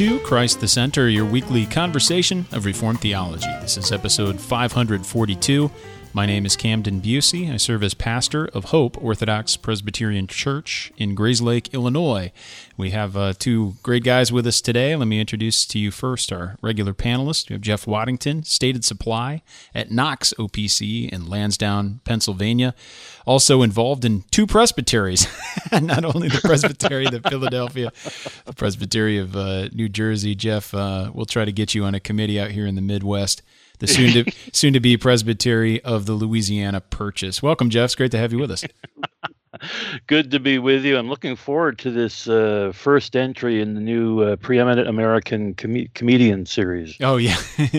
to Christ the Center, your weekly conversation of Reformed theology. This is episode 542. My name is Camden Busey. I serve as pastor of Hope Orthodox Presbyterian Church in Grayslake, Illinois. We have two great guys with us today. Let me introduce to you first our regular panelists. We have Jeff Waddington, Stated Supply at Knox OPC in Lansdowne, Pennsylvania. Also involved in two presbyteries, not only the Presbytery of Philadelphia, the Presbytery of New Jersey. Jeff, we'll try to get you on a committee out here in the Midwest. The soon-to-be Presbytery of the Louisiana Purchase. Welcome, Jeff. It's great to have you with us. Good to be with you. I'm looking forward to this first entry in the new Preeminent American Comedian series. Oh, yeah.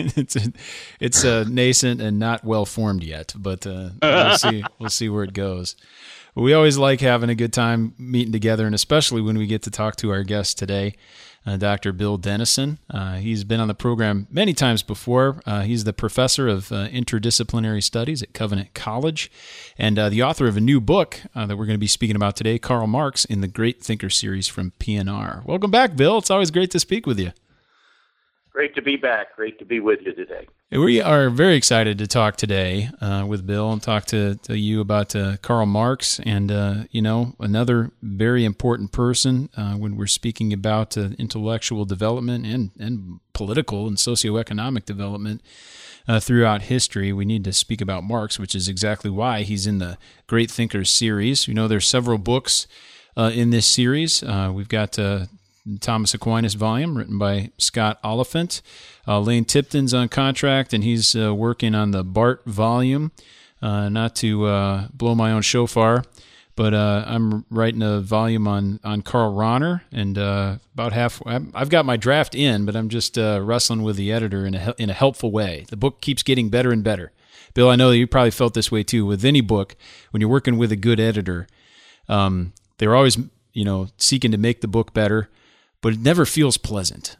It's nascent and not well-formed yet, but we'll see where it goes. We always like having a good time meeting together, and especially when we get to talk to our guest today, Dr. Bill Dennison. He's been on the program many times before. He's the professor of interdisciplinary studies at Covenant College and the author of a new book that we're going to be speaking about today, Karl Marx in the Great Thinker series from PNR. Welcome back, Bill. It's always great to speak with you. Great to be back. Great to be with you today. We are very excited to talk today with Bill and talk to you about Karl Marx and, another very important person when we're speaking about intellectual development and political and socioeconomic development throughout history. We need to speak about Marx, which is exactly why he's in the Great Thinkers series. You know, there's several books in this series. We've got Thomas Aquinas volume written by Scott Oliphant. Lane Tipton's on contract, and he's working on the Bart volume. Not to blow my own shofar, but I'm writing a volume on Karl Rahner, and about half. I've got my draft in, but I'm just wrestling with the editor in a helpful way. The book keeps getting better and better. Bill, I know that you probably felt this way too. With any book, when you're working with a good editor, they're always seeking to make the book better, but it never feels pleasant.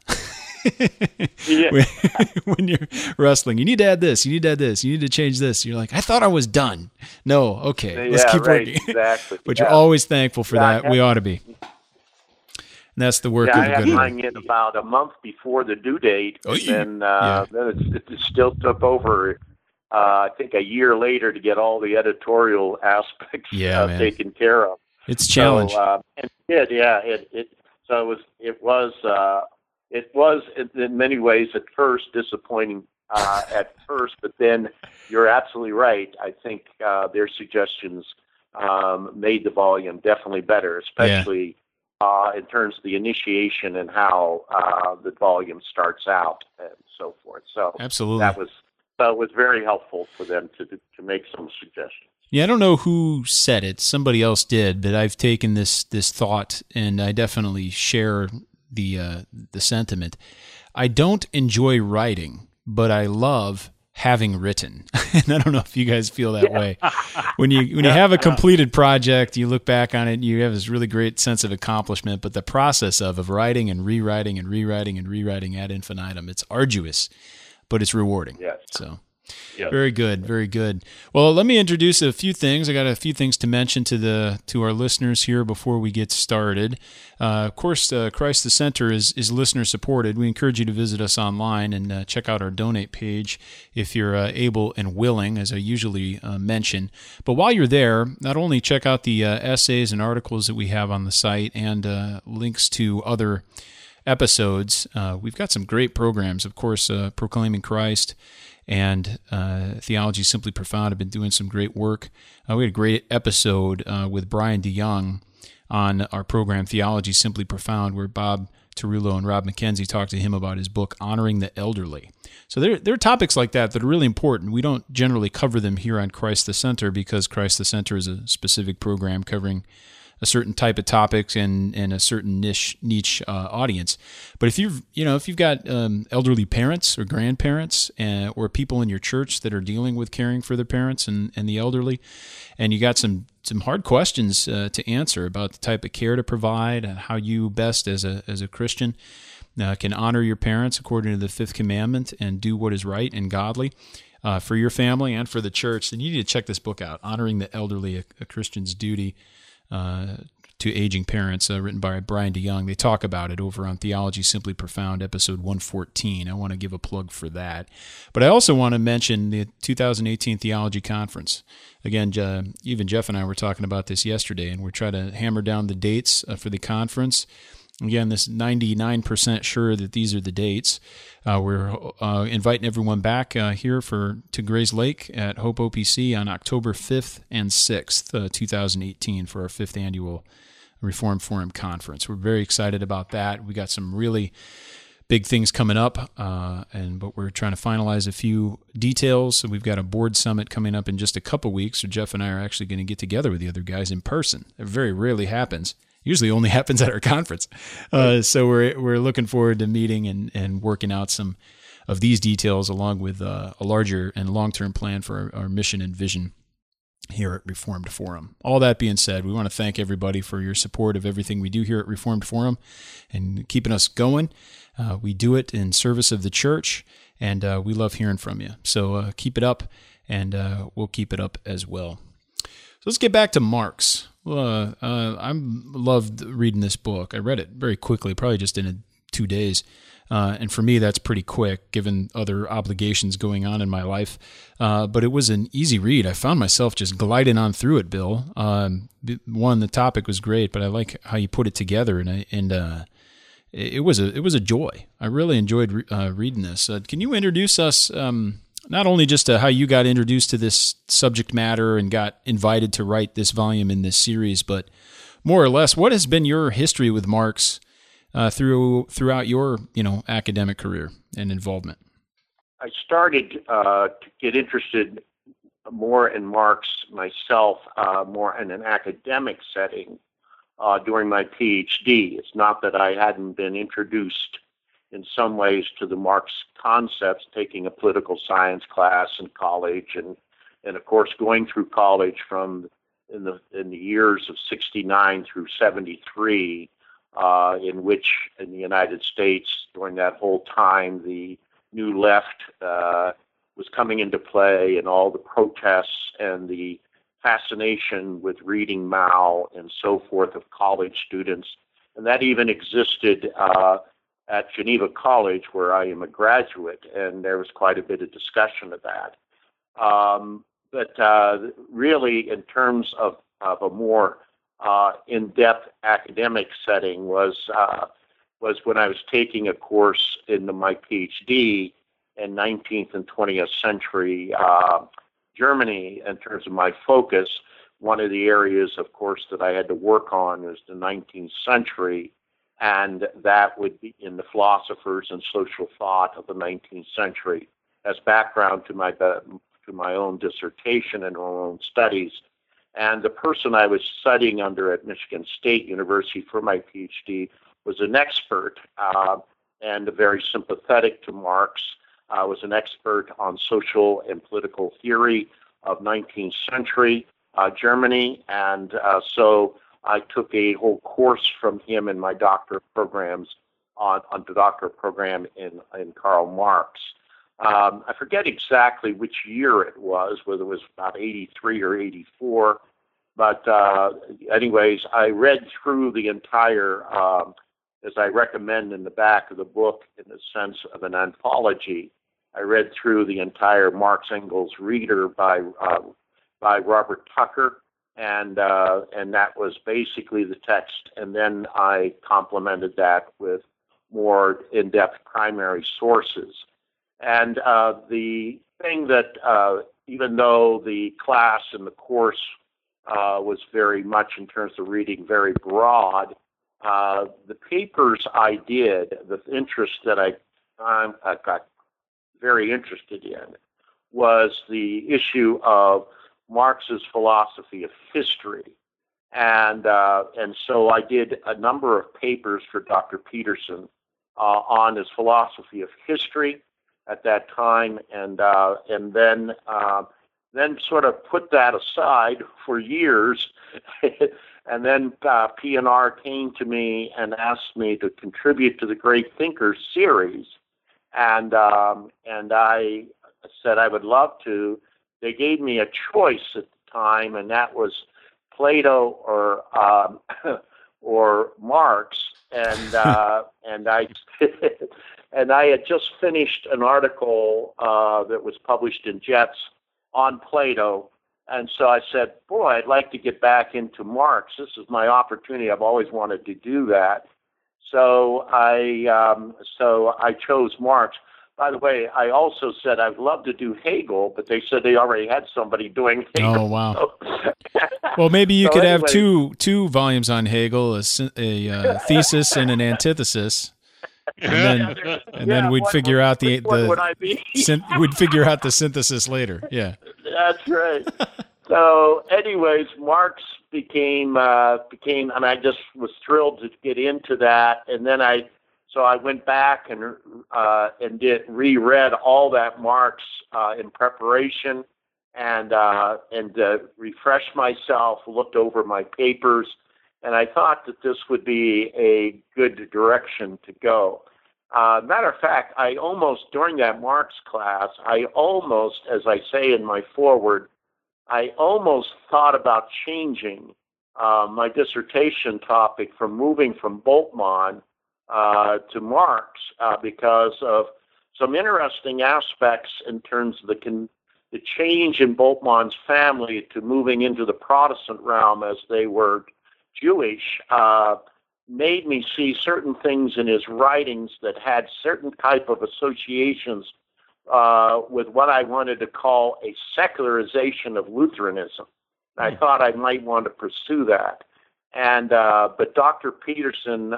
When you're wrestling, you need to add this, you need to add this, you need to change this. You're like, I thought I was done. No, okay, let's keep working. Exactly. But you're always thankful for that. We ought to be. And that's the work of a good editor. I had mine in about a month before the due date, then it still took over, I think, a year later to get all the editorial aspects taken care of. It's a challenge. And it was in many ways at first disappointing but then you're absolutely right. I think their suggestions made the volume definitely better, especially in terms of the initiation and how the volume starts out and so forth. So absolutely, it was very helpful for them to make some suggestions. Yeah, I don't know who said it. Somebody else did, but I've taken this thought, and I definitely share the sentiment. I don't enjoy writing, but I love having written. And I don't know if you guys feel that way. When you have a completed project, you look back on it, you have this really great sense of accomplishment, but the process of writing and rewriting and rewriting and rewriting ad infinitum, it's arduous, but it's rewarding. Yes. So Yep. Very good, very good. Well, let me introduce a few things. I got a few things to mention to our listeners here before we get started. Of course, Christ the Center is listener supported. We encourage you to visit us online and check out our donate page if you're able and willing, as I usually mention. But while you're there, not only check out the essays and articles that we have on the site and links to other episodes. We've got some great programs, of course, Proclaiming Christ and Theology Simply Profound have been doing some great work. We had a great episode with Brian DeYoung on our program, Theology Simply Profound, where Bob Tarullo and Rob McKenzie talked to him about his book, Honoring the Elderly. So there are topics like that are really important. We don't generally cover them here on Christ the Center because Christ the Center is a specific program covering a certain type of topics and a certain niche audience. But if you've got elderly parents or grandparents or people in your church that are dealing with caring for their parents and the elderly, and you got some hard questions to answer about the type of care to provide and how you best as a Christian can honor your parents according to the fifth commandment and do what is right and godly for your family and for the church, then you need to check this book out, Honoring the Elderly, a Christian's Duty, to Aging Parents, written by Brian DeYoung. They talk about it over on Theology Simply Profound, episode 114. I want to give a plug for that. But I also want to mention the 2018 Theology Conference. Again, even Jeff and I were talking about this yesterday, and we're trying to hammer down the dates for the conference. Again, this 99% sure that these are the dates. We're inviting everyone back here to Grays Lake at Hope OPC on October 5th and 6th, 2018, for our 5th annual Reformed Forum Conference. We're very excited about that. We got some really big things coming up, but we're trying to finalize a few details. So we've got a board summit coming up in just a couple weeks. So Jeff and I are actually going to get together with the other guys in person. It very rarely happens. Usually only happens at our conference. So we're looking forward to meeting and working out some of these details along with a larger and long-term plan for our mission and vision here at Reformed Forum. All that being said, we want to thank everybody for your support of everything we do here at Reformed Forum and keeping us going. We do it in service of the church, and we love hearing from you. So keep it up, and we'll keep it up as well. So let's get back to Marx. I loved reading this book. I read it very quickly, probably just in 2 days. And for me, that's pretty quick, given other obligations going on in my life. But it was an easy read. I found myself just gliding on through it, Bill. The topic was great, but I like how you put it together, and it was a joy. I really enjoyed reading this. Can you introduce us not only just to how you got introduced to this subject matter and got invited to write this volume in this series, but more or less, what has been your history with Marx throughout your academic career and involvement? I started to get interested more in Marx myself, more in an academic setting during my PhD. It's not that I hadn't been introduced in some ways to the Marx concepts, taking a political science class in college, and of course going through college from in the years of 69 through 73, in which in the United States during that whole time the New Left was coming into play, and all the protests and the fascination with reading Mao and so forth of college students, and that even existed at Geneva College, where I am a graduate, and there was quite a bit of discussion of that. But really, in terms of a more in-depth academic setting, was when I was taking a course in my PhD in 19th and 20th century Germany. In terms of my focus, one of the areas, of course, that I had to work on is the 19th century, and that would be in the philosophers and social thought of the 19th century as background to my own dissertation and my own studies. And the person I was studying under at Michigan State University for my PhD was an expert and very sympathetic to Marx, was an expert on social and political theory of 19th century Germany, and so I took a whole course from him in my doctorate programs on the doctorate program in Karl Marx. I forget exactly which year it was, whether it was about 83 or 84, but anyways, I read through the entire, as I recommend in the back of the book, in the sense of an anthology. I read through the entire Marx Engels Reader by Robert Tucker, and that was basically the text. And then I complemented that with more in-depth primary sources. And the thing that, even though the class and the course was very much, in terms of reading, very broad, the papers I did, the interest that I got very interested in was the issue of Marx's philosophy of history. And so I did a number of papers for Dr. Peterson on his philosophy of history at that time, and then sort of put that aside for years. And then P&R came to me and asked me to contribute to the Great Thinkers series, and I said I would love to. They gave me a choice at the time, and that was Plato or or Marx, and and I and I had just finished an article that was published in Jets on Plato, and so I said, "Boy, I'd like to get back into Marx. This is my opportunity. I've always wanted to do that." So I chose Marx. By the way, I also said I'd love to do Hegel, but they said they already had somebody doing Hegel. Oh, wow. Well, maybe you could have two volumes on Hegel, a thesis and an antithesis, and then we'd figure out we'd figure out the synthesis later. Yeah, that's right. So, anyways, Marx became, and I just was thrilled to get into that, and then I went back and reread all that Marx in preparation, and refreshed myself, looked over my papers, and I thought that this would be a good direction to go. Matter of fact, during that Marx class, as I say in my foreword, I almost thought about changing my dissertation topic from moving from Bultmann to Marx because of some interesting aspects in terms of the change in Bultmann's family to moving into the Protestant realm as they were Jewish, made me see certain things in his writings that had certain type of associations with what I wanted to call a secularization of Lutheranism. I thought I might want to pursue that. But Dr. Peterson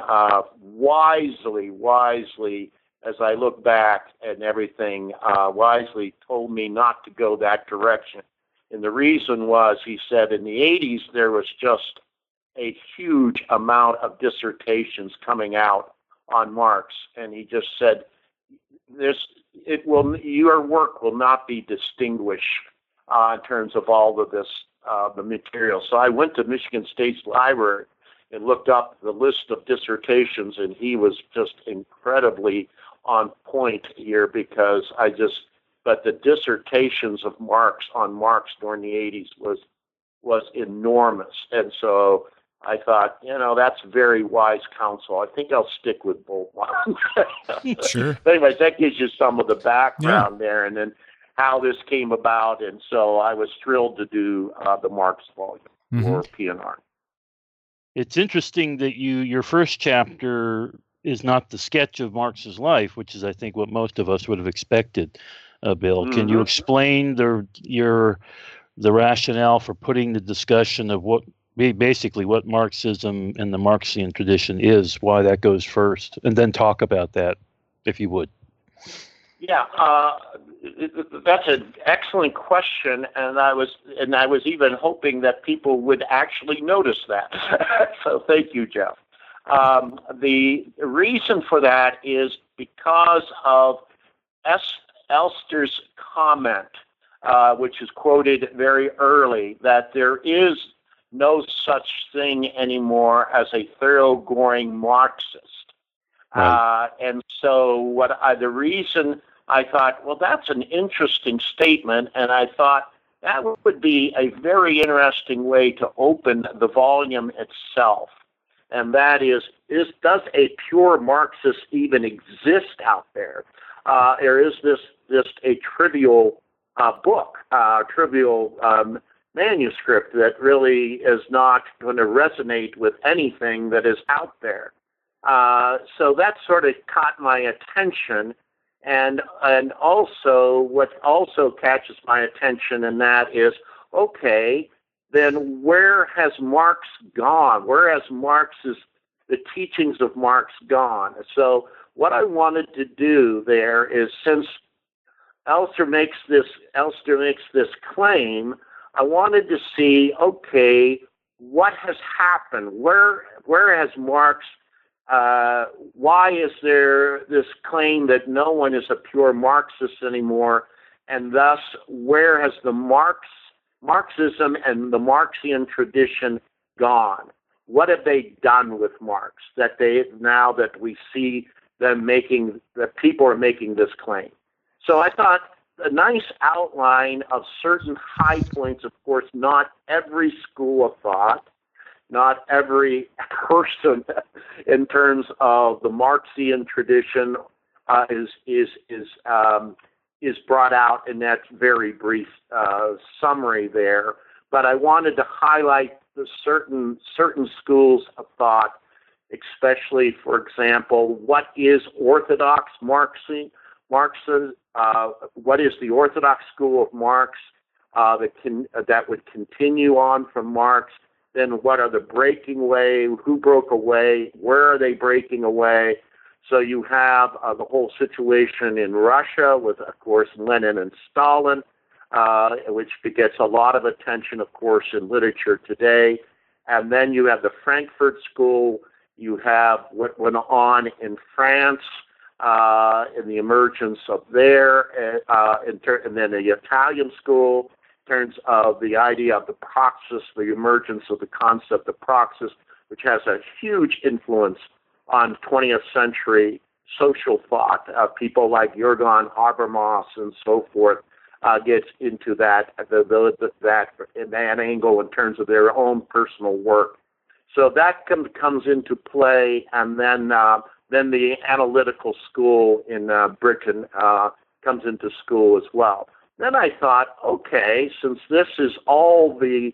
wisely, as I look back and everything, wisely told me not to go that direction. And the reason was, he said, in the 80s, there was just a huge amount of dissertations coming out on Marx. And he just said, your work will not be distinguished in terms of all of this, the material. So I went to Michigan State's library and looked up the list of dissertations, and he was just incredibly on point here but the dissertations of Marx on Marx during the 80s was enormous. And so I thought, that's very wise counsel. I think I'll stick with Bultmann. Sure. Anyways, that gives you some of the background there, and then how this came about. And so I was thrilled to do the Marx volume for PNR. It's interesting that your first chapter is not the sketch of Marx's life, which is, I think, what most of us would have expected. Bill, can you explain the rationale for putting the discussion of what Marxism and the Marxian tradition is, why that goes first, and then talk about that, if you would? Yeah, that's an excellent question, and I was even hoping that people would actually notice that. So thank you, Jeff. The reason for that is because of Elster's comment, which is quoted very early, that there is no such thing anymore as a thoroughgoing Marxist. Right. And so the reason I thought, well, that's an interesting statement, and I thought that would be a very interesting way to open the volume itself. And that is does a pure Marxist even exist out there? Or is this just a trivial book, trivial manuscript that really is not going to resonate with anything that is out there? So that sort of caught my attention. And also, what also catches my attention in that is, okay, then where has Marx gone? Where has the teachings of Marx gone? So what I wanted to do there is, since Elster makes this claim, I wanted to see, okay, what has happened? Where has Marx? Why is there this claim that no one is a pure Marxist anymore? And thus, where has the Marxism and the Marxian tradition gone? What have they done with Marx now that we see them that people are making this claim? So I thought a nice outline of certain high points, of course, not every school of thought, not every person in terms of the Marxian tradition is brought out in that very brief summary there. But I wanted to highlight the certain schools of thought, especially, for example, what is Orthodox Marxism? What is the Orthodox school of Marx that would continue on from Marx? Then what are the breaking away? Who broke away? Where are they breaking away? So you have the whole situation in Russia with, of course, Lenin and Stalin, which gets a lot of attention, of course, in literature today. And then you have the Frankfurt School. You have what went on in France in the emergence of there, and then the Italian School in terms of the idea of the praxis, the emergence of the concept of praxis, which has a huge influence on 20th century social thought. People like Jürgen Habermas and so forth gets into that angle in terms of their own personal work. So that comes into play, and then the analytical school in Britain comes into school as well. Then I thought, okay, since this is all these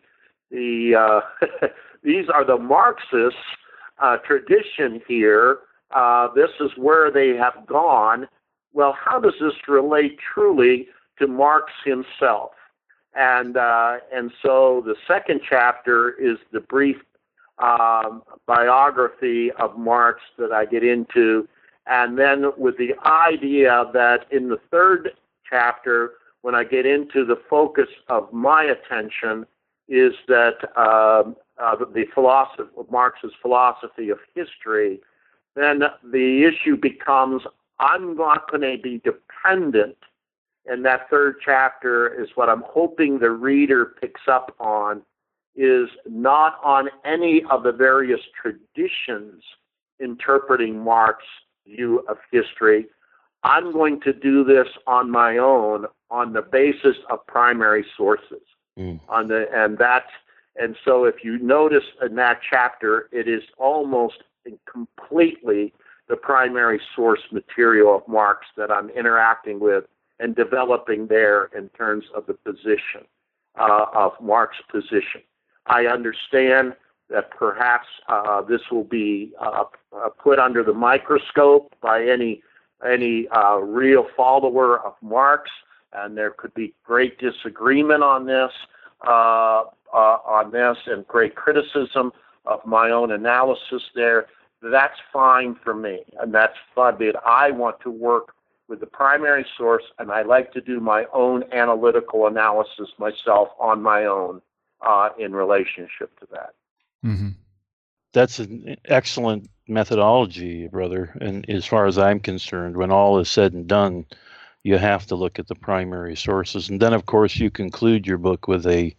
are the Marxist tradition here, this is where they have gone. Well, how does this relate truly to Marx himself? And so the second chapter is the brief biography of Marx that I get into, and then with the idea that in the third chapter, when I get into the focus of my attention, is that the philosophy of Marx's philosophy of history, then the issue becomes I'm not going to be dependent. And that third chapter is what I'm hoping the reader picks up on, is not on any of the various traditions interpreting Marx's view of history. I'm going to do this on my own on the basis of primary sources. And so if you notice in that chapter, it is almost completely the primary source material of Marx that I'm interacting with and developing there in terms of the position of Marx's position. I understand that perhaps this will be put under the microscope by any real follower of Marx, and there could be great disagreement on this, and great criticism of my own analysis there. That's fine for me, and that's fine. But I want to work with the primary source, and I like to do my own analytical analysis myself on my own in relationship to that. Mm-hmm. That's an excellent methodology, brother. And as far as I'm concerned, when all is said and done, you have to look at the primary sources, and then, of course, you conclude your book with an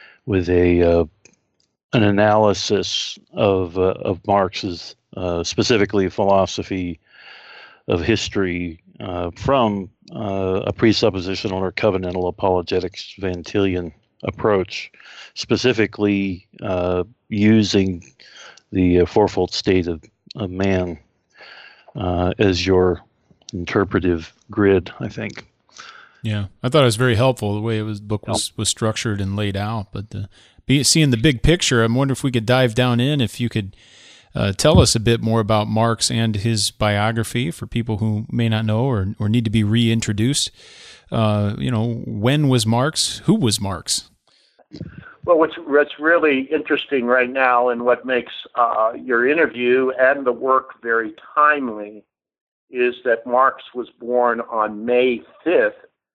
analysis of Marx's specifically philosophy of history from a presuppositional or covenantal apologetics Van Tillian approach, specifically using the fourfold state of man as your interpretive grid, I think. Yeah, I thought it was very helpful the way the book was structured and laid out. But seeing the big picture, I'm wondering if we could dive down in, if you could tell us a bit more about Marx and his biography for people who may not know or need to be reintroduced. When was Marx? Who was Marx? Well, what's really interesting right now, and what makes your interview and the work very timely, is that Marx was born on May 5th,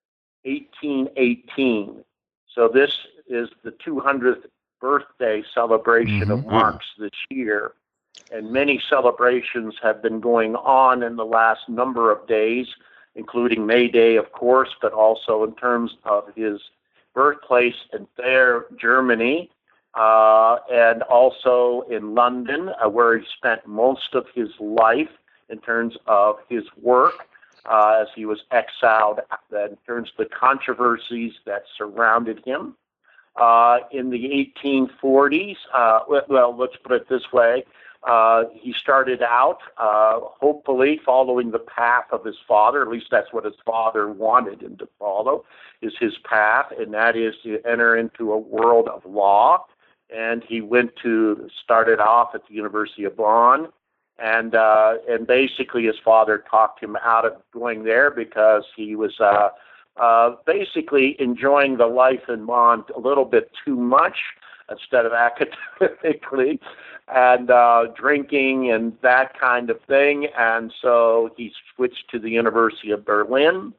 1818. So this is the 200th birthday celebration of Marx this year. And many celebrations have been going on in the last number of days, including May Day, of course, but also in terms of his birthplace in Thayer, Germany, and also in London, where he spent most of his life in terms of his work, as he was exiled, in terms of the controversies that surrounded him. in the 1840s. Well, let's put it this way. He started out, hopefully, following the path of his father. At least that's what his father wanted him to follow, is his path, and that is to enter into a world of law. And he started off at the University of Bonn, and basically his father talked him out of going there because he was basically enjoying the life in Bonn a little bit too much instead of academically, and drinking and that kind of thing. And so he switched to the University of Berlin,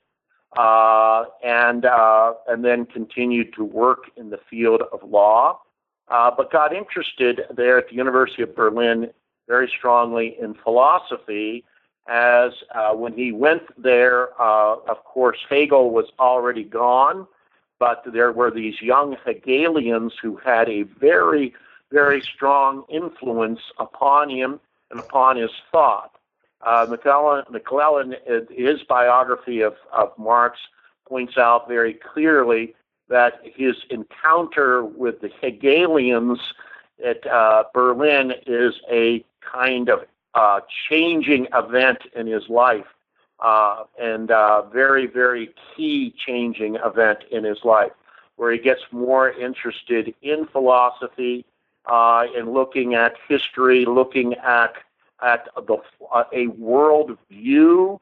and then continued to work in the field of law, but got interested there at the University of Berlin very strongly in philosophy, as when he went there, of course, Hegel was already gone, but there were these young Hegelians who had a very, very strong influence upon him and upon his thought. McClellan, his biography of Marx, points out very clearly that his encounter with the Hegelians at Berlin is a kind of changing event in his life, and very, very key changing event in his life, where he gets more interested in philosophy, in looking at history, looking at a world view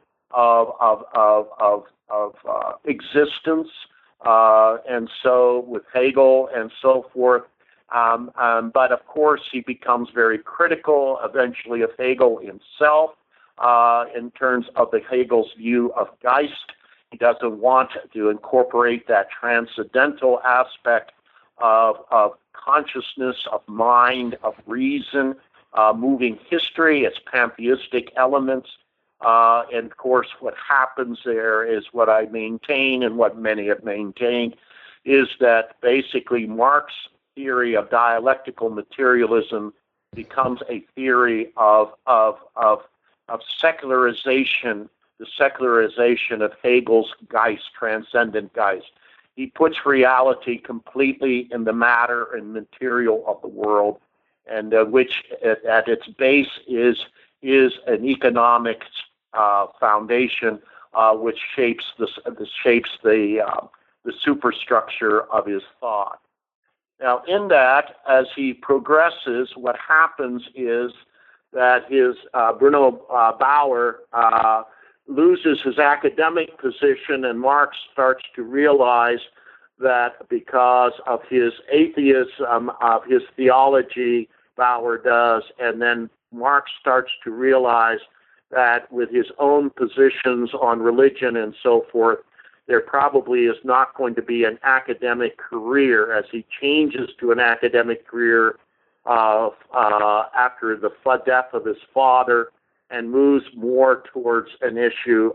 of existence, and so with Hegel and so forth. But of course, he becomes very critical eventually of Hegel himself in terms of Hegel's view of Geist. He doesn't want to incorporate that transcendental aspect of consciousness, of mind, of reason, moving history, its pantheistic elements. And of course, what happens there is what I maintain, and what many have maintained, is that basically Marx's theory of dialectical materialism becomes a theory of secularization, the secularization of Hegel's Geist, transcendent Geist. He puts reality completely in the matter and material of the world, and which at its base is an economic foundation which shapes the superstructure of his thought. Now, in that, as he progresses, what happens is that his Bruno Bauer loses his academic position, and Marx starts to realize that because of his atheism, of his theology, Bauer does, and then Marx starts to realize that with his own positions on religion and so forth, there probably is not going to be an academic career, as he changes to an academic career after the death of his father, and moves more towards an issue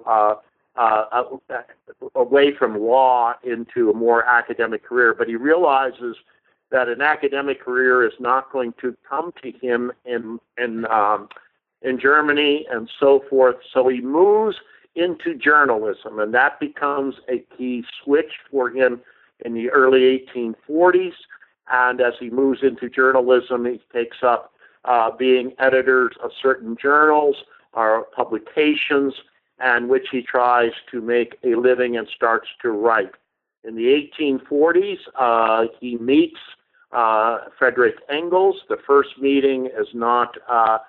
away from law into a more academic career. But he realizes that an academic career is not going to come to him in Germany and so forth. So he moves into journalism, and that becomes a key switch for him in the early 1840s. And as he moves into journalism, he takes up being editors of certain journals or publications, and which he tries to make a living and starts to write. In the 1840s, he meets Friedrich Engels. The first meeting is not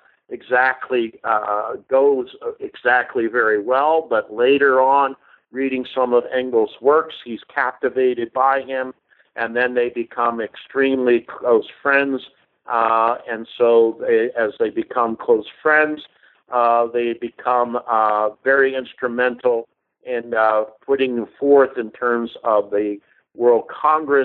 goes exactly very well, but later on, reading some of Engels' works, he's captivated by him, and then they become extremely close friends. And so as they become close friends, they become very instrumental in putting forth in terms of the World Congress,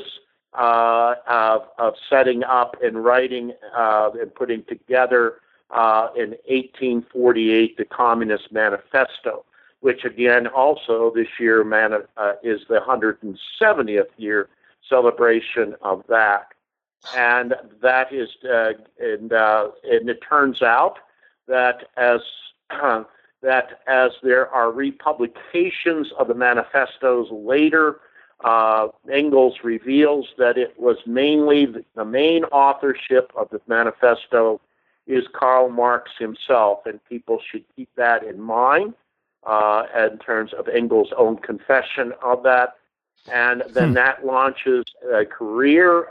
of setting up and writing and putting together in 1848 the Communist Manifesto, which again also this year is the 170th year celebration of that. And that is, and it turns out that as there are republications of the manifestos later, Engels reveals that it was mainly the main authorship of the manifesto is Karl Marx himself, and people should keep that in mind in terms of Engels' own confession of that. And then that launches a career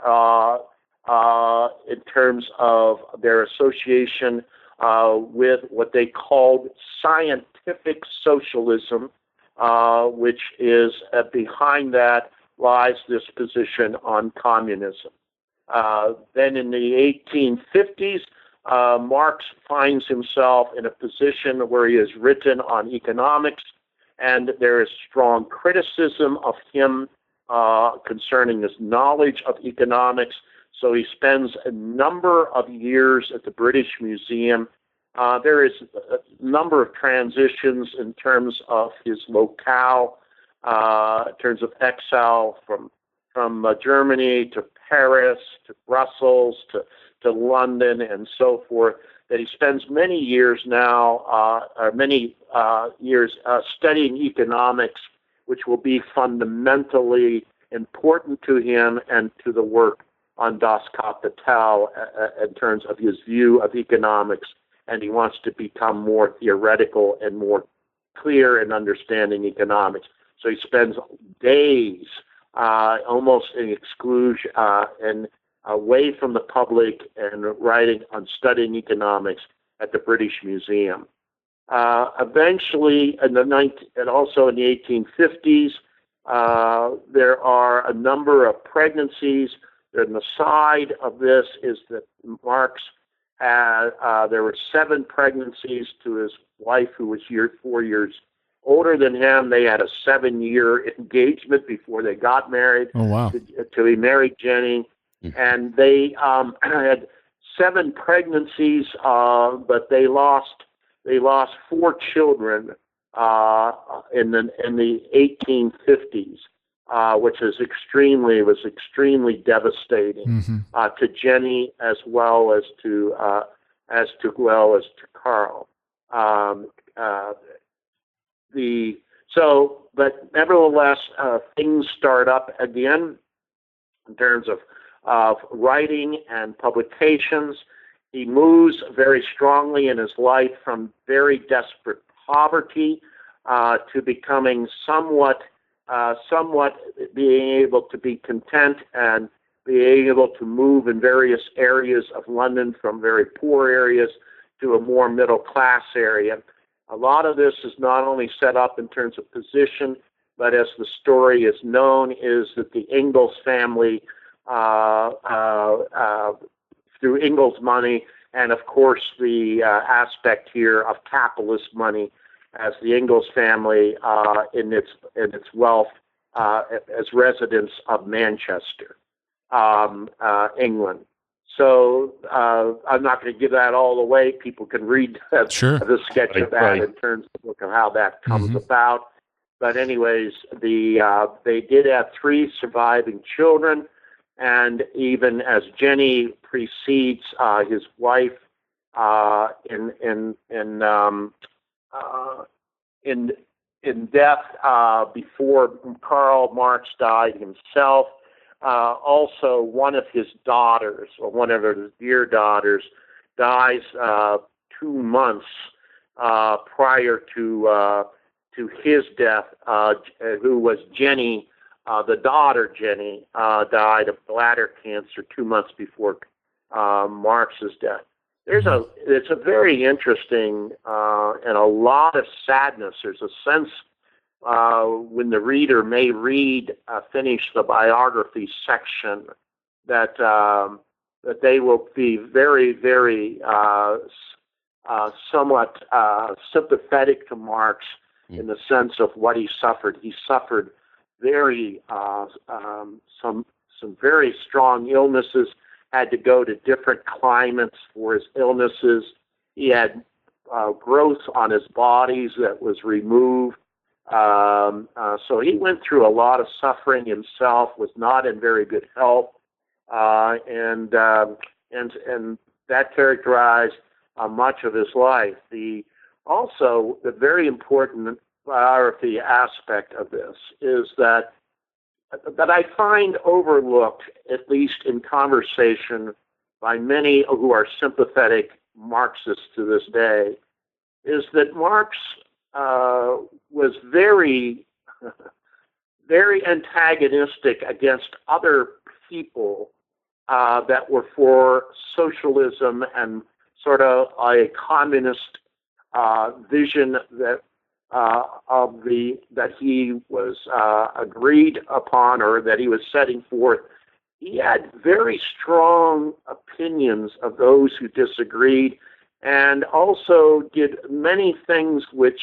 in terms of their association with what they called scientific socialism, which is behind that lies this position on communism. Then in the 1850s, Marx finds himself in a position where he has written on economics, and there is strong criticism of him concerning his knowledge of economics. So he spends a number of years at the British Museum. There is a number of transitions in terms of his locale, in terms of exile from Germany to Paris to Brussels to London and so forth, that he spends many years now, studying economics, which will be fundamentally important to him and to the work on Das Kapital in terms of his view of economics, and he wants to become more theoretical and more clear in understanding economics. So he spends days almost in exclusion and away from the public and writing on studying economics at the British Museum. Eventually, and also in the 1850s, there are a number of pregnancies. And the side of this is that Marx had, there were 7 pregnancies to his wife, who was 4 years older than him. They had a 7-year engagement before they got married. Oh, wow. Till he married Jenny. And they had 7 pregnancies, but they lost 4 children in the 1850s. Which was extremely devastating to Jenny as well as to Karl. But nevertheless, things start up again in terms of writing and publications. He moves very strongly in his life from very desperate poverty to becoming somewhat being able to be content and being able to move in various areas of London from very poor areas to a more middle class area. A lot of this is not only set up in terms of position, but as the story is known, is that the Engels family, through Engels money, and of course the aspect here of capitalist money, as the Engels family in its wealth as residents of Manchester, England. So I'm not going to give that all away. People can read the sketch of that in terms of how that comes about. But anyways, they did have 3 surviving children, and even as Jenny precedes his wife in death before Karl Marx died himself. Also, one of his daughters, or one of his dear daughters, dies 2 months prior to his death, who was Jenny. The daughter, Jenny, died of bladder cancer 2 months before Marx's death. It's a very interesting and a lot of sadness. There's a sense when the reader may finish the biography section, that they will be very, very somewhat sympathetic to Marx in the sense of what he suffered. He suffered some very strong illnesses. Had to go to different climates for his illnesses. He had growth on his bodies that was removed. So he went through a lot of suffering himself, was not in very good health, and that characterized much of his life. The very important biography aspect of this is that that I find overlooked, at least in conversation by many who are sympathetic Marxists to this day, is that Marx was very, very antagonistic against other people that were for socialism and sort of a communist vision that that he was agreed upon or that he was setting forth. He had very strong opinions of those who disagreed, and also did many things which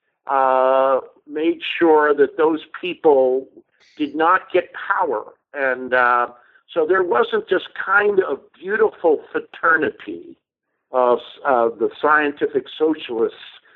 made sure that those people did not get power. And so there wasn't this kind of beautiful fraternity of the scientific socialists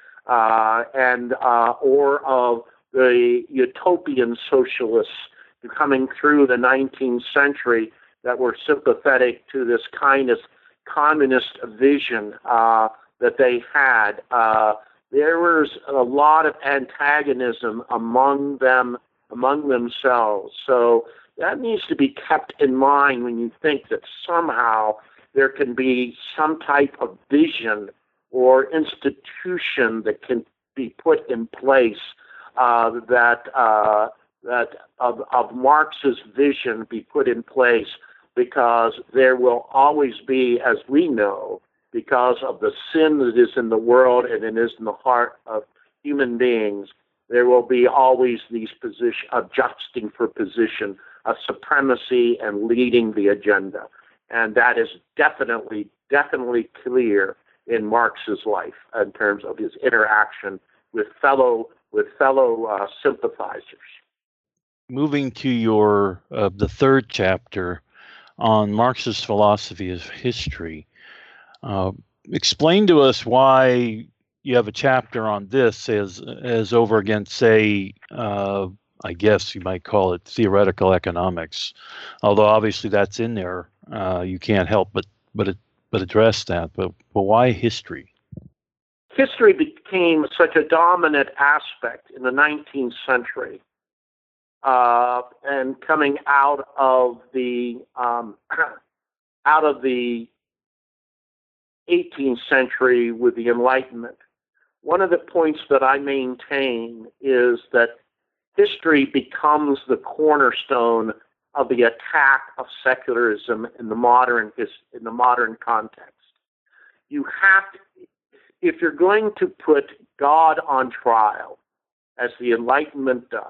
or of the utopian socialists coming through the 19th century that were sympathetic to this kind of communist vision that they had. There was a lot of antagonism among themselves. So that needs to be kept in mind when you think that somehow there can be some type of vision or institution that can be put in place that of Marx's vision be put in place, because there will always be, as we know, because of the sin that is in the world and it is in the heart of human beings, there will be always these positions of adjusting for position, of supremacy and leading the agenda. And that is definitely clear in Marx's life in terms of his interaction with fellow sympathizers. Moving to your the third chapter on Marx's philosophy of history, explain to us why you have a chapter on this as over against, say, I guess you might call it theoretical economics. Although obviously that's in there, you can't help but address that. But why history? History became such a dominant aspect in the 19th century, and coming out of the 18th century with the Enlightenment. One of the points that I maintain is that history becomes the cornerstone of the attack of secularism in the modern context. You have to, if you're going to put God on trial, as the Enlightenment does,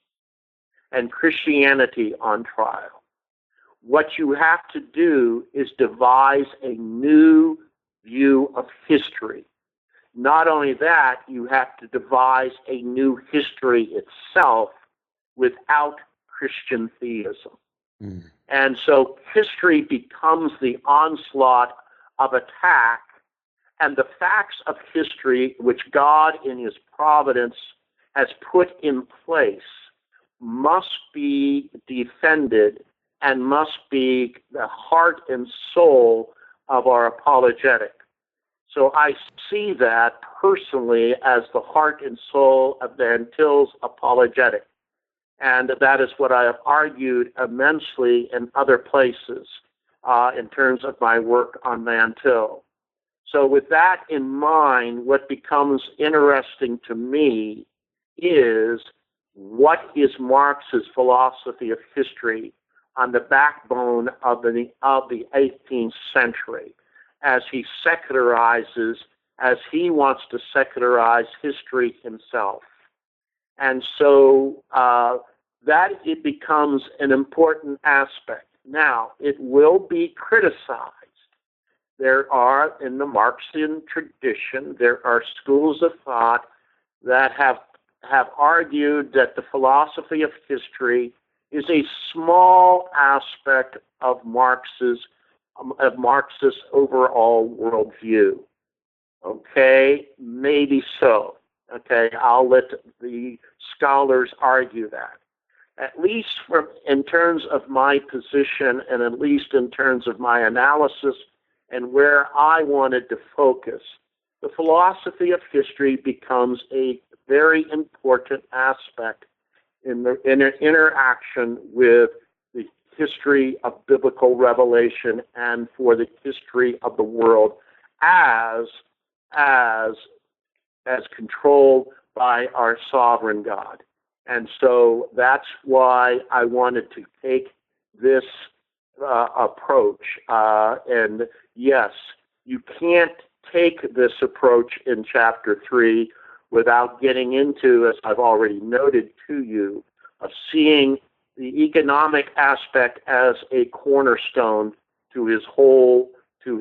and Christianity on trial, what you have to do is devise a new view of history. Not only that, you have to devise a new history itself without Christian theism. And so history becomes the onslaught of attack, and the facts of history, which God in his providence has put in place, must be defended and must be the heart and soul of our apologetic. So I see that personally as the heart and soul of Van Til's apologetic. And that is what I have argued immensely in other places in terms of my work on Van Til. So with that in mind, what becomes interesting to me is what is Marx's philosophy of history on the backbone of the 18th century, as he secularizes, as he wants to secularize history himself. And so that it becomes an important aspect. Now, it will be criticized. There are, in the Marxian tradition, there are schools of thought that have argued that the philosophy of history is a small aspect of Marx's overall worldview. Okay, maybe so. Okay, I'll let the scholars argue that. At least in terms of my position, and at least in terms of my analysis and where I wanted to focus, the philosophy of history becomes a very important aspect in the interaction with the history of biblical revelation and for the history of the world as controlled by our sovereign God. And so that's why I wanted to take this approach. And yes, you can't take this approach in chapter 3 without getting into, as I've already noted to you, of seeing the economic aspect as a cornerstone to his whole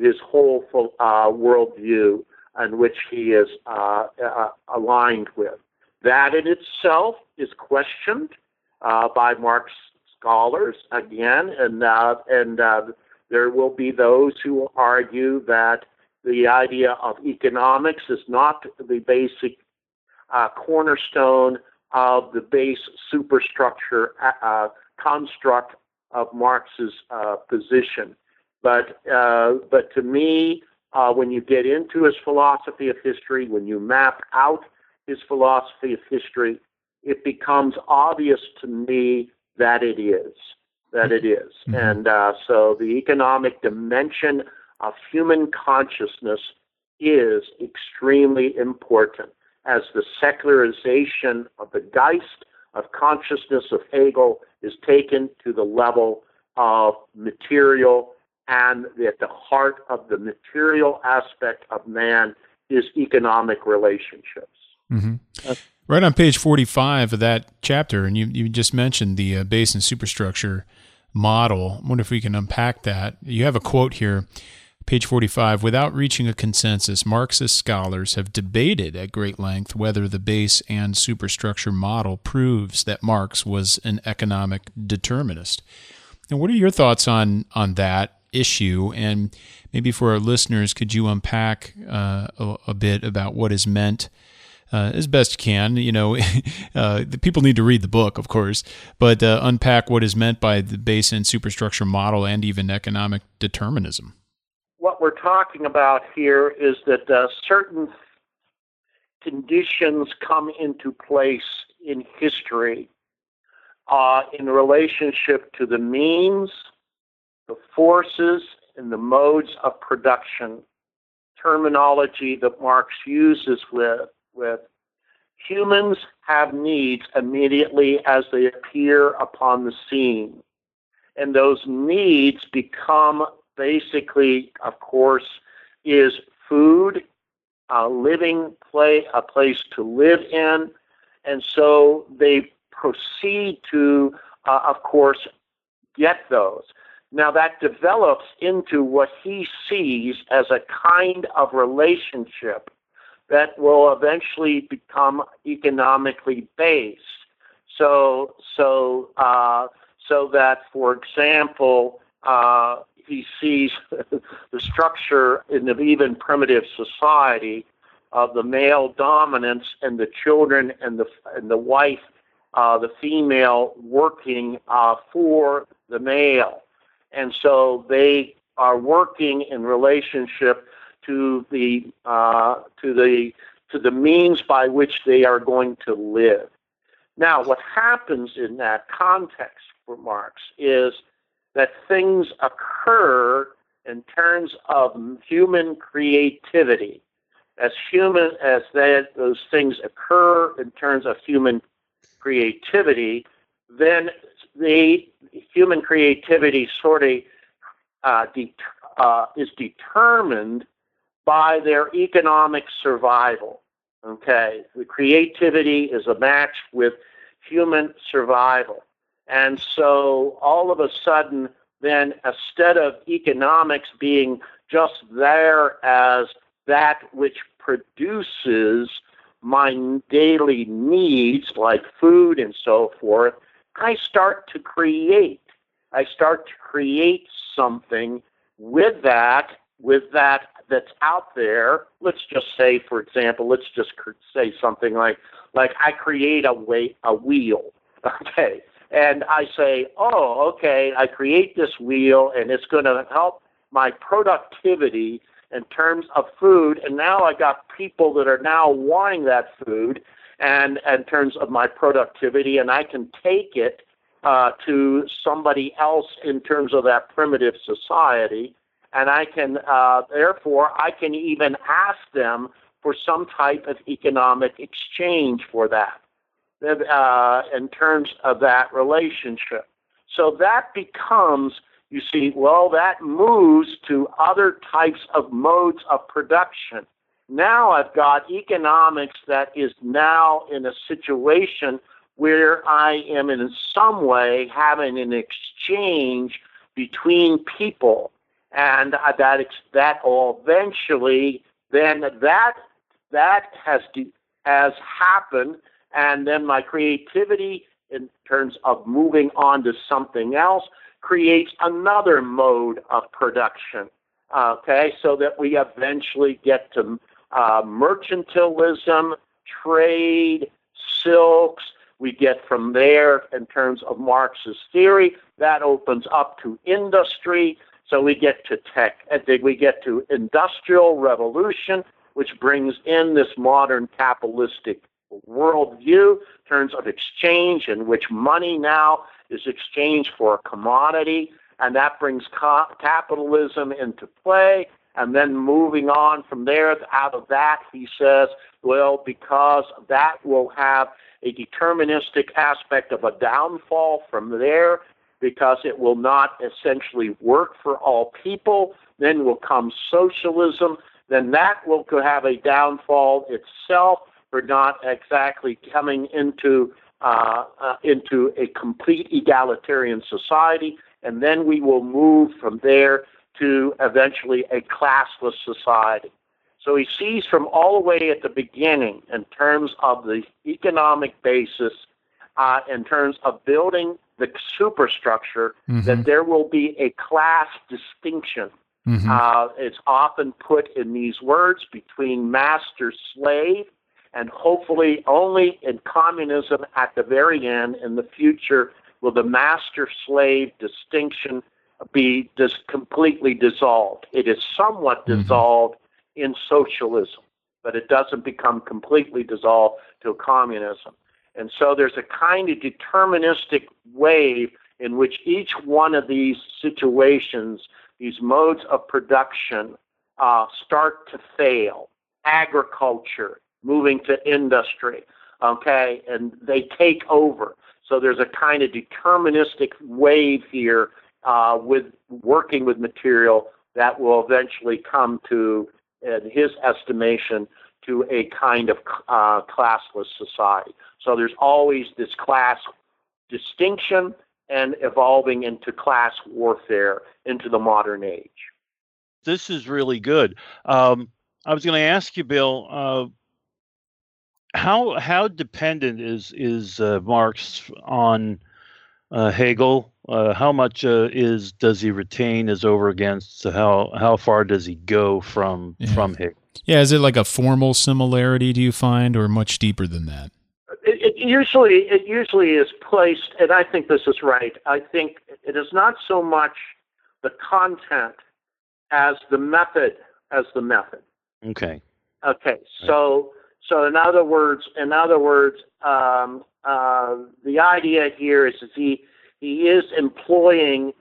worldview, and which he is aligned with. That in itself is questioned by Marx scholars again, and there will be those who argue that the idea of economics is not the basic cornerstone of the base superstructure construct of Marx's position. But to me, when you get into his philosophy of history, when you map out his philosophy of history, it becomes obvious to me that it is. Mm-hmm. And so the economic dimension of human consciousness is extremely important, as the secularization of the Geist of consciousness of Hegel is taken to the level of material, and at the heart of the material aspect of man is economic relationships. Mm-hmm. Right on page 45 of that chapter, and you just mentioned the base and superstructure model. I wonder if we can unpack that. You have a quote here, page 45, without reaching a consensus, Marxist scholars have debated at great length whether the base and superstructure model proves that Marx was an economic determinist. And what are your thoughts on that issue? And maybe for our listeners, could you unpack a bit about what is meant as best you can? The people need to read the book, of course, but unpack what is meant by the base and superstructure model and even economic determinism. What we're talking about here is that certain conditions come into place in history in relationship to the means, the forces, and the modes of production, terminology that Marx uses with humans have needs immediately as they appear upon the scene. And those needs become basically, of course, is food, a place to live in. And so they proceed to, of course, get those. Now that develops into what he sees as a kind of relationship that will eventually become economically based. So that, for example, he sees the structure in the even primitive society of the male dominance and the children and the wife, the female working for the male, and so they are working in relationship to the means by which they are going to live. Now, what happens in that context for Marx is that things occur in terms of human creativity. As those things occur in terms of human creativity, then the human creativity sort of is determined by their economic survival. Okay, the creativity is a match with human survival. And so all of a sudden, then, instead of economics being just there as that which produces my daily needs like food and so forth, I start to create. I start to create something with that that's out there. Let's just say, for example, let's just say something like I create a wheel, okay? And I say, oh, okay, I create this wheel, and it's going to help my productivity in terms of food. And now I got people that are now wanting that food, and in terms of my productivity, and I can take it to somebody else in terms of that primitive society, and I can, therefore, I can even ask them for some type of economic exchange for that, in terms of that relationship. So that becomes, you see, well, that moves to other types of modes of production. Now I've got economics that is now in a situation where I am in some way having an exchange between people, and that will eventually, then that has happened, and then my creativity in terms of moving on to something else creates another mode of production. Okay, so that we eventually get to mercantilism, trade, silks. We get from there, in terms of Marx's theory, that opens up to industry. So we get to tech, and then we get to industrial revolution, which brings in this modern capitalistic worldview in terms of exchange, in which money now is exchanged for a commodity, and that brings capitalism into play. And then moving on from there, out of that, he says, well, because that will have a deterministic aspect of a downfall from there, because it will not essentially work for all people, then will come socialism, then that will have a downfall itself for not exactly coming into a complete egalitarian society, and then we will move from there to eventually a classless society. So he sees from all the way at the beginning, in terms of the economic basis, in terms of building the superstructure, that there will be a class distinction. It's often put in these words between master-slave, and hopefully only in communism at the very end, in the future, will the master-slave distinction be completely dissolved. It is somewhat dissolved in socialism, but it doesn't become completely dissolved till communism. And so there's a kind of deterministic wave in which each one of these situations, these modes of production, start to fail. Agriculture, moving to industry, okay, and they take over. So there's a kind of deterministic wave here with working with material that will eventually come to, in his estimation, to a kind of classless society. So there's always this class distinction and evolving into class warfare into the modern age. This is really good. I was going to ask you, Bill, how dependent is Marx on Hegel? How much does he retain as over against? How far does he go from Hegel? Yeah, is it like a formal similarity, do you find, or much deeper than that? It usually is placed, and I think this is right. I think it is not so much the content as the method Okay. Okay. So in other words, the idea here is he is employing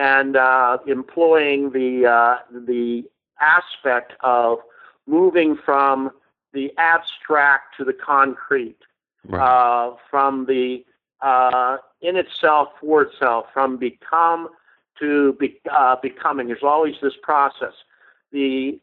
the aspect of moving from the abstract to the concrete, Right. from the in itself for itself, from become to becoming. There's always this process. The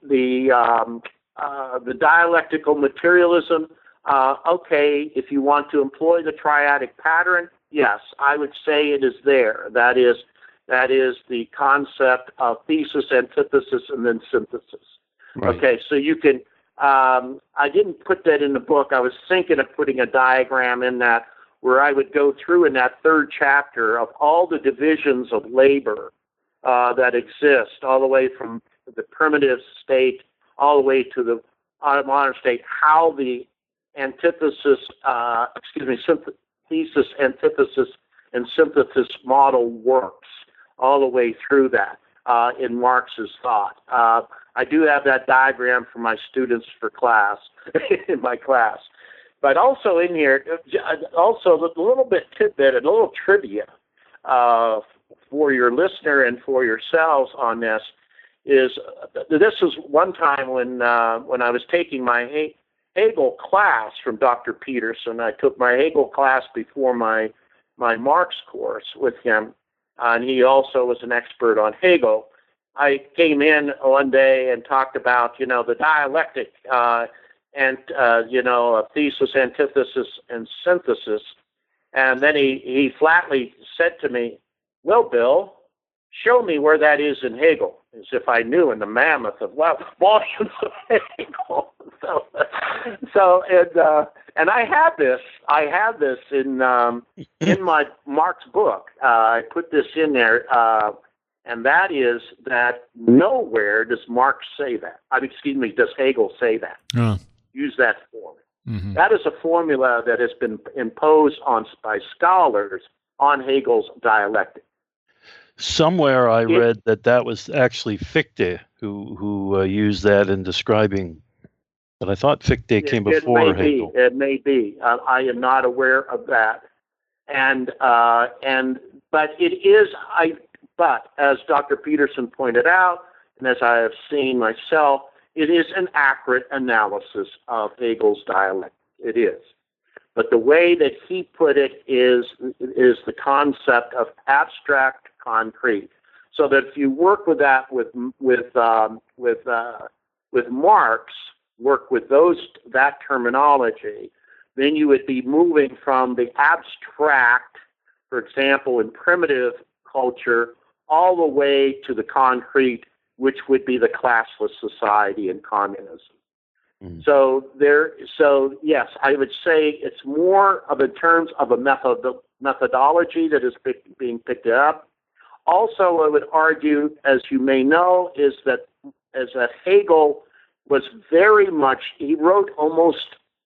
dialectical materialism. Okay, if you want to employ the triadic pattern, yes, I would say it is there. That is the concept of thesis, antithesis, and then synthesis. Right. Okay, so you can. I didn't put that in the book. I was thinking of putting a diagram in that where I would go through in that third chapter of all the divisions of labor that exist, all the way from the primitive state all the way to the modern state, how the thesis, antithesis, and synthesis model works all the way through that in Marx's thought. I do have that diagram for my students for class, in my class. But also in here, also a little bit tidbit, a little trivia for your listener and for yourselves on this is one time when I was taking my Hegel class from Dr. Peterson. I took my Hegel class before my Marx course with him, and he also was an expert on Hegel. I came in one day and talked about, the dialectic and a thesis, antithesis, and synthesis. And then he flatly said to me, "Well, Bill, show me where that is in Hegel," as if I knew in the mammoth of volumes of Hegel. And I have this in my Marx book. I put this in there, and that is that nowhere does Marx say that. Does Hegel say that? Use that form. Mm-hmm. That is a formula that has been imposed by scholars on Hegel's dialectic. Somewhere I read that was actually Fichte who used that in describing, but I thought Fichte came before Hegel. It may be. I am not aware of that, but as Dr. Peterson pointed out, and as I have seen myself, it is an accurate analysis of Hegel's dialectic. It is. But the way that he put it is the concept of abstract concrete. So that if you work with that with Marx, work with that terminology, then you would be moving from the abstract, for example, in primitive culture, all the way to the concrete, which would be the classless society and communism. Mm. So yes, I would say it's more of in terms of a methodology that is being picked up. Also, I would argue, as you may know, is that Hegel was very much, he wrote almost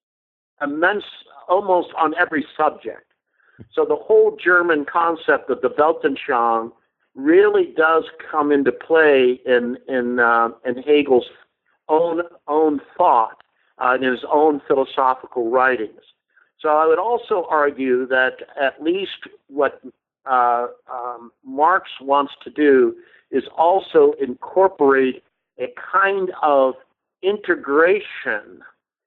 on every subject. So the whole German concept of the Weltanschauung really does come into play in Hegel's own thought in his own philosophical writings. So I would also argue that at least what Marx wants to do is also incorporate a kind of integration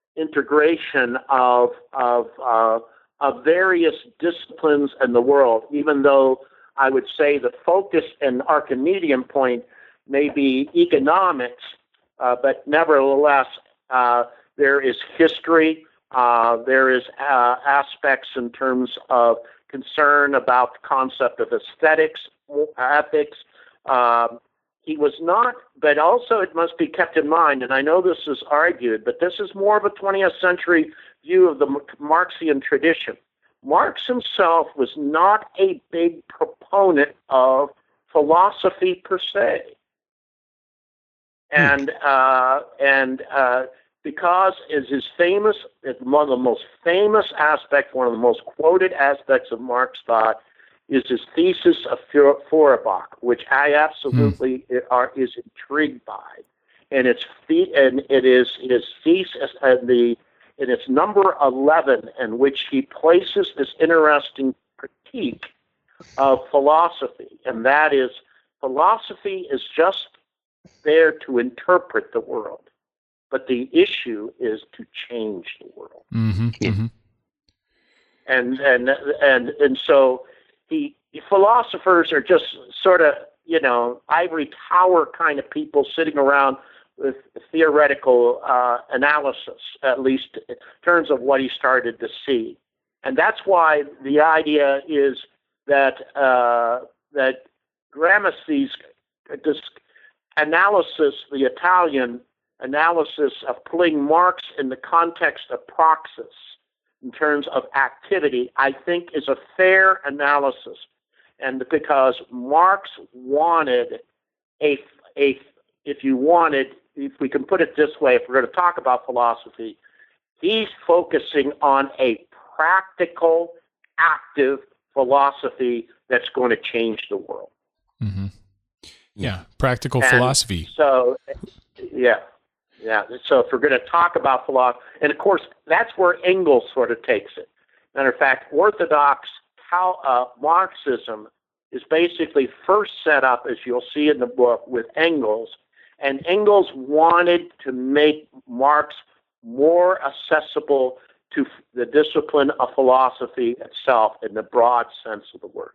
of various disciplines in the world, even though I would say the focus and Archimedean point may be economics, but nevertheless, there is history, there is aspects in terms of concern about the concept of aesthetics, ethics. He was not, but also it must be kept in mind, and I know this is argued, but this is more of a 20th century view of the Marxian tradition. Marx himself was not a big proponent of philosophy per se. And because it's one of the most famous aspects, one of the most quoted aspects of Marx thought is his thesis of Feuerbach, which I absolutely is intrigued by. And it is his thesis in its number 11, in which he places this interesting critique of philosophy, and that is, philosophy is just there to interpret the world, but the issue is to change the world. Mm-hmm. Mm-hmm. And so philosophers are just sort of, ivory tower kind of people sitting around with theoretical analysis, at least in terms of what he started to see. And that's why the idea is that Gramsci's analysis, the Italian analysis of putting Marx in the context of praxis, in terms of activity, I think is a fair analysis. And because Marx wanted if we can put it this way, if we're going to talk about philosophy, he's focusing on a practical, active philosophy that's going to change the world. Mm-hmm. Yeah, practical philosophy. So, yeah. Yeah. So if we're going to talk about philosophy, and of course, that's where Engels sort of takes it. Matter of fact, Orthodox Marxism is basically first set up, as you'll see in the book, with Engels. And Engels wanted to make Marx more accessible to the discipline of philosophy itself in the broad sense of the word.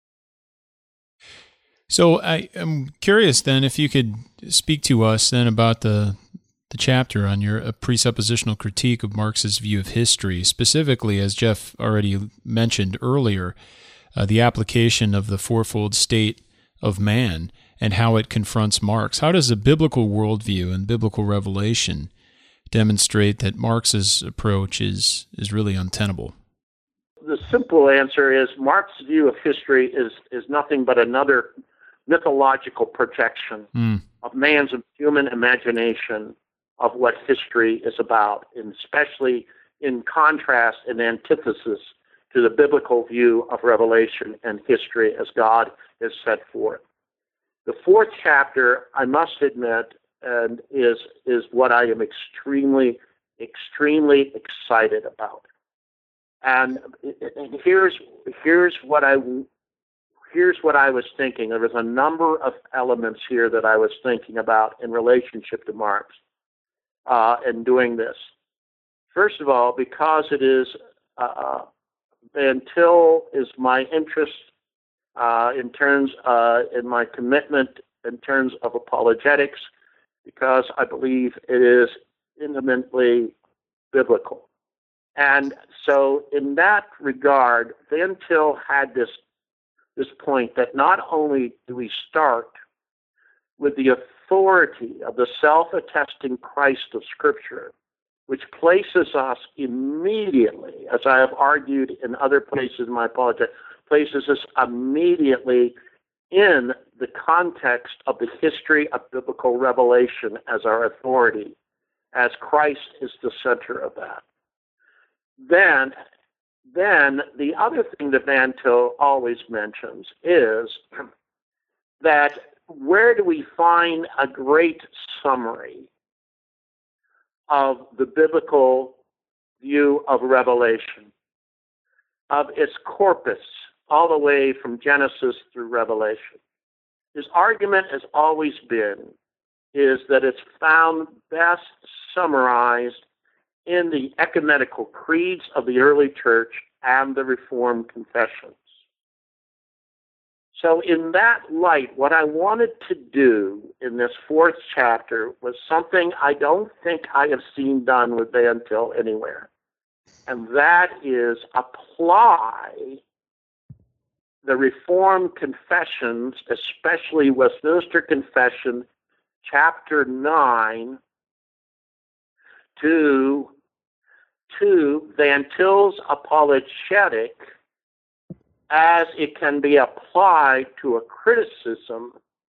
So I'm curious then if you could speak to us then about the chapter on your presuppositional critique of Marx's view of history, specifically, as Jeff already mentioned earlier, the application of the fourfold state of man and how it confronts Marx. How does a biblical worldview and biblical revelation demonstrate that Marx's approach is really untenable? The simple answer is Marx's view of history is nothing but another mythological projection of man's human imagination of what history is about, and especially in contrast and antithesis to the biblical view of revelation and history as God has set forth. The fourth chapter, I must admit, is what I am extremely, extremely excited about. And here's what I was thinking. There was a number of elements here that I was thinking about in relationship to Marx in doing this. First of all, because it is Van Til is my interest in my commitment in terms of apologetics, because I believe it is intimately biblical. And so in that regard, Van Til had this point that not only do we start with the authority of the self-attesting Christ of Scripture, which places us immediately, as I have argued in other places in my apologetics, places us immediately in the context of the history of biblical revelation as our authority, as Christ is the center of that. Then the other thing that Van Til always mentions is that where do we find a great summary of the biblical view of revelation, of its corpus, all the way from Genesis through Revelation? His argument has always been is that it's found best summarized in the ecumenical creeds of the early church and the Reformed confessions. So in that light, what I wanted to do in this fourth chapter was something I don't think I have seen done with Van Til anywhere. And that is apply the Reformed confessions, especially Westminster Confession, chapter 9, to Van Til's apologetic as it can be applied to a criticism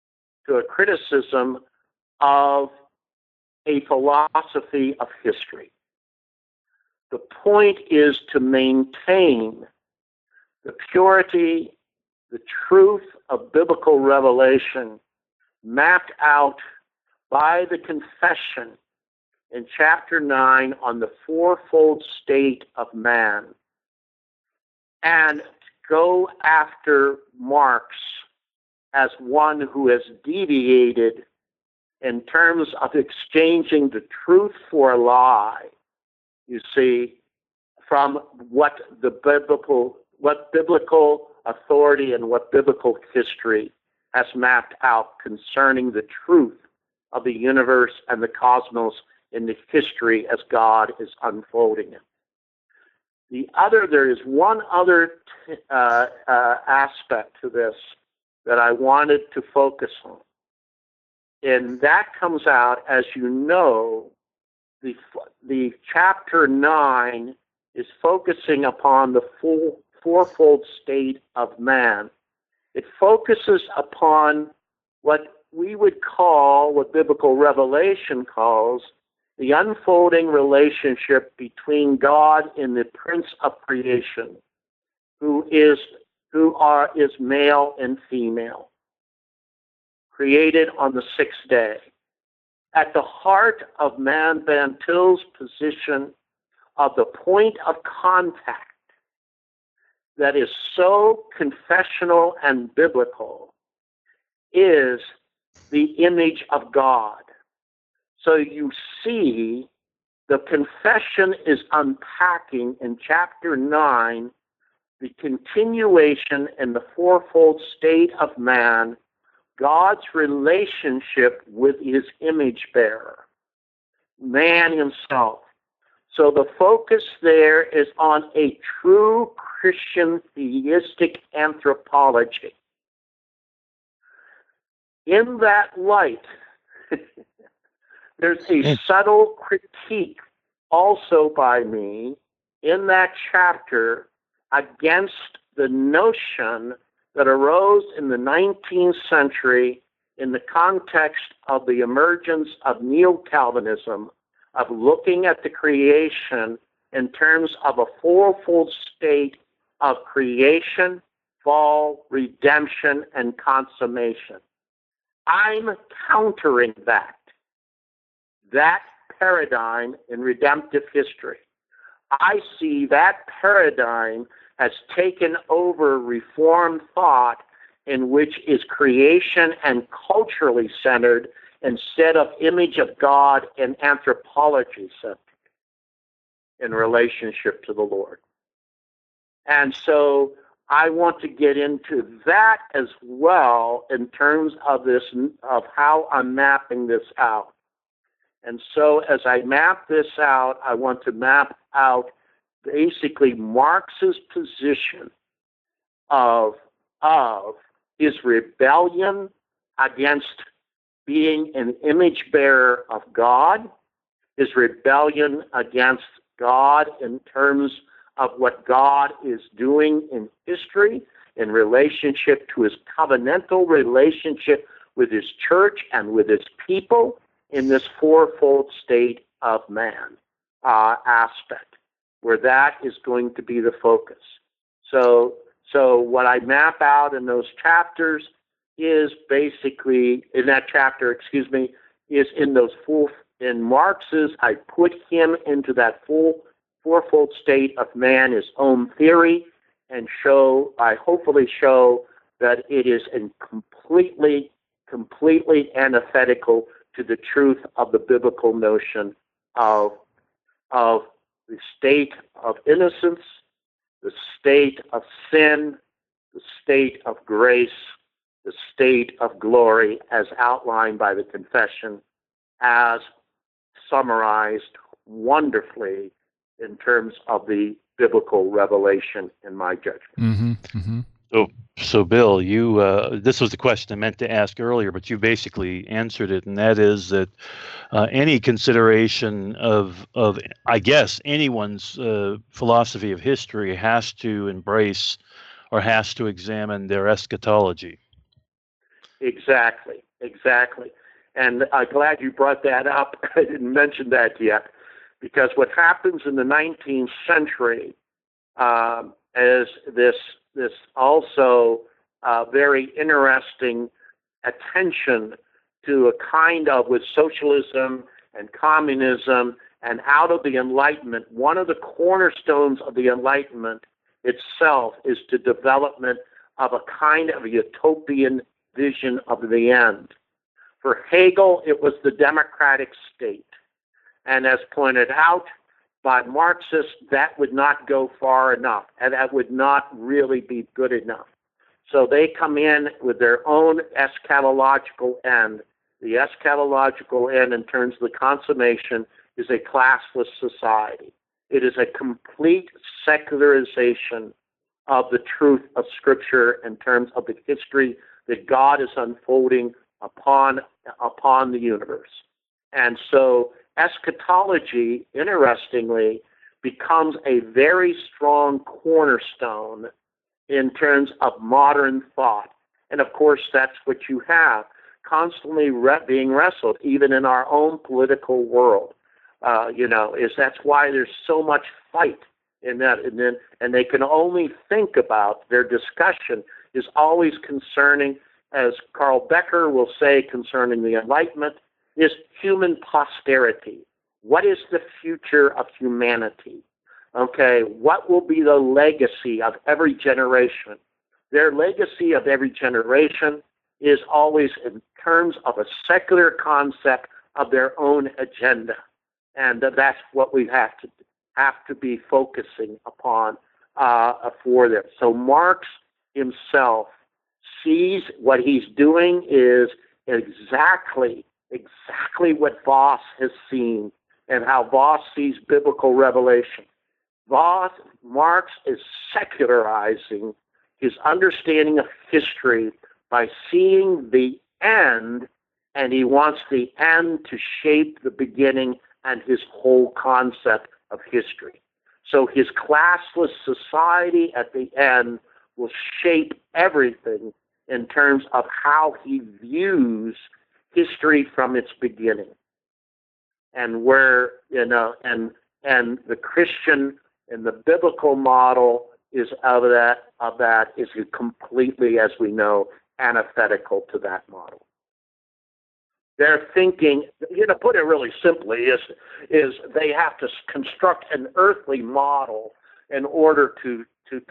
of a philosophy of history. The point is to maintain the purity, the truth of biblical revelation mapped out by the confession in chapter 9 on the fourfold state of man, and go after Marx as one who has deviated in terms of exchanging the truth for a lie, you see, from what biblical authority and what biblical history has mapped out concerning the truth of the universe and the cosmos in the history as God is unfolding it. There is one other aspect to this that I wanted to focus on. And that comes out, as you know, the chapter 9 is focusing upon the fourfold state of man. It focuses upon what we would call, what biblical revelation calls, the unfolding relationship between God and the Prince of Creation, who is male and female, created on the sixth day. at the heart of Man Van Til's position of the point of contact that is so confessional and biblical is the image of God. So you see, the confession is unpacking in chapter 9 the continuation in the fourfold state of man, God's relationship with his image bearer, man himself. So the focus there is on a true Christian theistic anthropology. In that light, there's a subtle critique also by me in that chapter against the notion that arose in the 19th century in the context of the emergence of neo-Calvinism, of looking at the creation in terms of a fourfold state of creation, fall, redemption, and consummation. I'm countering that paradigm in redemptive history. I see that paradigm has taken over Reformed thought, in which is creation and culturally centered instead of image of God and anthropology centered in relationship to the Lord. And so I want to get into that as well in terms of this, of how I'm mapping this out. And so as I map this out, I want to map out basically Marx's position of his rebellion against being an image bearer of God, his rebellion against God in terms of what God is doing in history in relationship to his covenantal relationship with his church and with his people in this fourfold state of man aspect, where that is going to be the focus. So what I map out in those chapters is basically, in that chapter, is in those in Marx's, I put him into that fourfold state of man, his own theory, and I hopefully show that it is completely antithetical to the truth of the biblical notion of the state of innocence, the state of sin, the state of grace, the state of glory as outlined by the confession, as summarized wonderfully in terms of the biblical revelation in my judgment. Mm-hmm, mm-hmm. So Bill, you this was the question I meant to ask earlier, but you basically answered it, and that is that any consideration of I guess anyone's philosophy of history has to embrace or has to examine their eschatology. Exactly. And I'm glad you brought that up. I didn't mention that yet, because what happens in the 19th century is this also very interesting attention to a kind of, with socialism and communism and out of the Enlightenment, one of the cornerstones of the Enlightenment itself is the development of a kind of a utopian vision of the end. For Hegel, it was the democratic state. And as pointed out by Marxists, that would not go far enough, and that would not really be good enough. So they come in with their own eschatological end. The eschatological end in terms of the consummation is a classless society. It is a complete secularization of the truth of Scripture in terms of the history that God is unfolding upon the universe. And so eschatology, interestingly, becomes a very strong cornerstone in terms of modern thought. And of course, that's what you have constantly being wrestled, even in our own political world. That's why there's so much fight in that. And they can only think about, their discussion is always concerning, as Carl Becker will say, concerning the Enlightenment, is human posterity. What is the future of humanity? Okay, what will be the legacy of every generation? Their legacy of every generation is always in terms of a secular concept of their own agenda. And that's what we have to be focusing upon for them. So Marx himself sees what he's doing is exactly what Voss has seen and how Voss sees biblical revelation. Marx is secularizing his understanding of history by seeing the end, and he wants the end to shape the beginning and his whole concept of history. So his classless society at the end will shape everything in terms of how he views history from its beginning. And where, and the Christian and the biblical model is of that is completely, as we know, antithetical to that model. Their thinking, to put it really simply, is they have to construct an earthly model in order to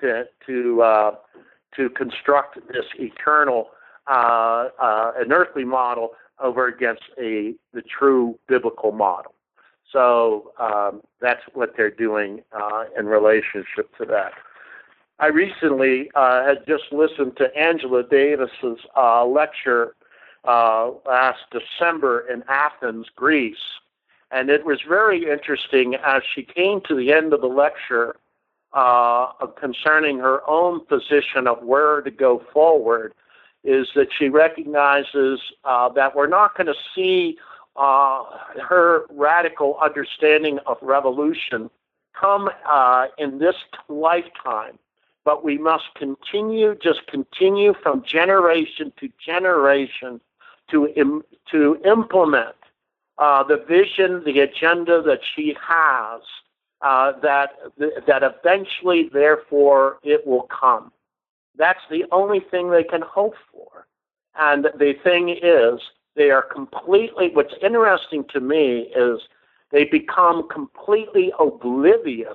construct this eternal, an earthly model over against the true biblical model. So that's what they're doing in relationship to that. I recently had just listened to Angela Davis's lecture last December in Athens, Greece, and it was very interesting as she came to the end of the lecture concerning her own position of where to go forward, is that she recognizes that we're not going to see her radical understanding of revolution come in this lifetime, but we must continue from generation to generation to implement the vision, the agenda that she has, that eventually, therefore, it will come. That's the only thing they can hope for. And the thing is, they are completely, what's interesting to me is they become completely oblivious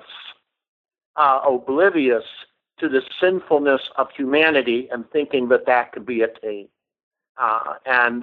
to the sinfulness of humanity and thinking that could be attained. And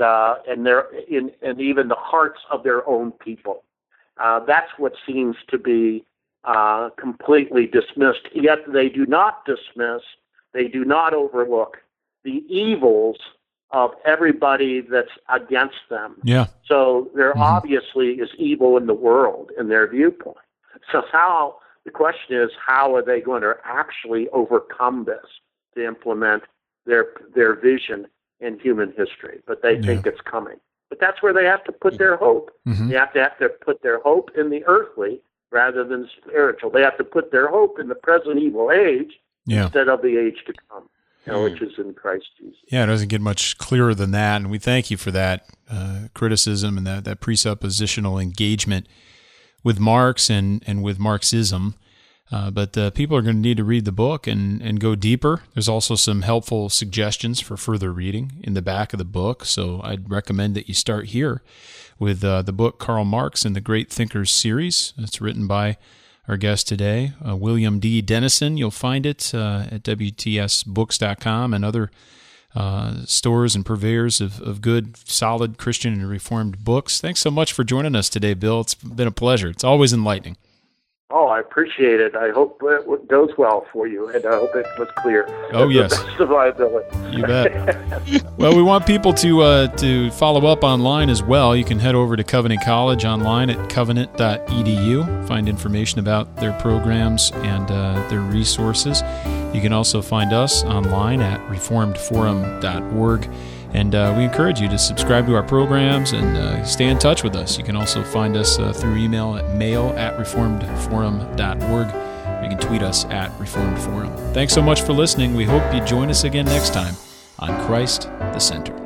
even the hearts of their own people. That's what seems to be completely dismissed. Yet they do not dismiss, they do not overlook the evils of everybody that's against them. Yeah. So there obviously is evil in the world in their viewpoint. So the question is, how are they going to actually overcome this to implement their vision in human history? But they think it's coming. But that's where they have to put their hope. Mm-hmm. They have to put their hope in the earthly rather than the spiritual. They have to put their hope in the present evil age instead of the age to come, which is in Christ Jesus. Yeah, it doesn't get much clearer than that, and we thank you for that criticism and that presuppositional engagement with Marx and with Marxism. But people are going to need to read the book and go deeper. There's also some helpful suggestions for further reading in the back of the book, so I'd recommend that you start here with the book Karl Marx and the Great Thinkers series. It's written by our guest today, William D. Dennison. You'll find it at WTSbooks.com and other stores and purveyors of good, solid Christian and Reformed books. Thanks so much for joining us today, Bill. It's been a pleasure. It's always enlightening. Oh, I appreciate it. I hope it goes well for you, and I hope it was clear. Oh, yes. To the best of my ability. You bet. Well, we want people to follow up online as well. You can head over to Covenant College online at covenant.edu, find information about their programs and their resources. You can also find us online at reformedforum.org. And we encourage you to subscribe to our programs and stay in touch with us. You can also find us through email at mail@reformedforum.org. You can tweet us at Reformed Forum. Thanks so much for listening. We hope you join us again next time on Christ the Center.